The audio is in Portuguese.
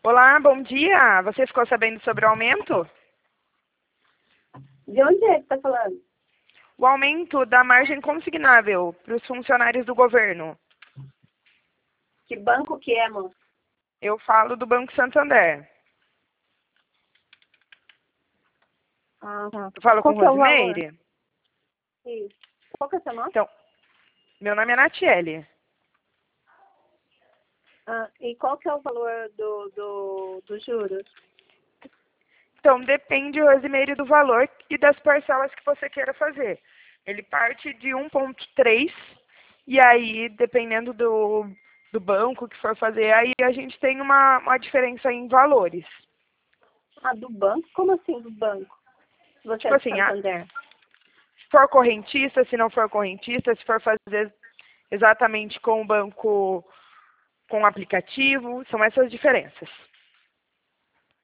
Olá, bom dia. Você ficou sabendo sobre o aumento? De onde é que tá falando? O aumento da margem consignável para os funcionários do governo. Que banco que é, moço? Eu falo do Banco Santander. Ah, tá. Eu falo com Qual que é o valor? Rosimeire? Isso. Qual que é o seu nome? Então, meu nome é Natiele. Ah, e qual que é o valor dos juros? Então, depende, Rosimeire, do valor e das parcelas que você queira fazer. Ele parte de 1,3 e aí, dependendo do banco que for fazer, aí a gente tem uma diferença em valores. Ah, do banco? Como assim do banco? Você Tipo é do assim, Santander? se for correntista, se não for correntista, se for fazer exatamente com o banco, com o aplicativo, são essas diferenças.